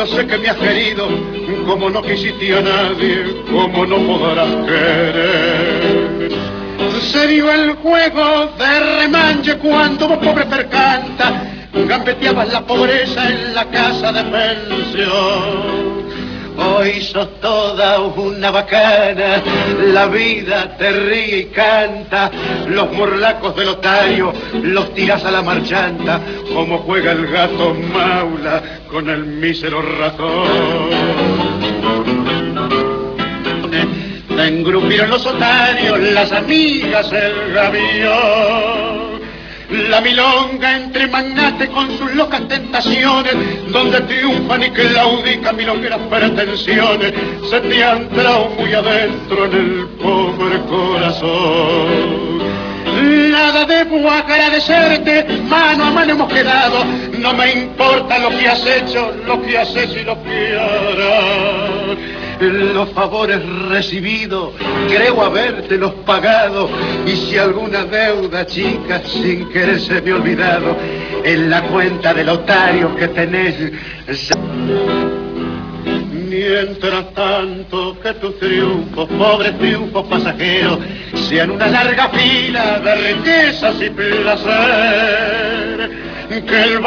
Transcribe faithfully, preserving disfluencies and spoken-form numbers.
yo sé que me has querido como no quisiste a nadie, como no podrás querer. Se dio el juego de remanche cuando vos, pobre percanta, gambeteabas la pobreza en la casa de pensión. Hoy sos toda una bacana, la vida te ríe y canta, los morlacos del otario los tirás a la marchanta, como juega el gato maula con el mísero ratón. Te engrupieron los otarios, las amigas, el gavión, la milonga entre magnates con sus locas tentaciones, donde triunfan y claudican milongueras pretensiones, se te han entrado muy adentro en el pobre corazón. Nada debo agradecerte, mano a mano hemos quedado, no me importa lo que has hecho, lo que haces y lo que harás. Los favores recibidos, creo habértelos pagado, y si alguna deuda chica sin querer se me ha olvidado, en la cuenta del otario que tenés. Mientras tanto que tus triunfos, pobres triunfos pasajeros, sean una larga fila de riquezas y placer, que el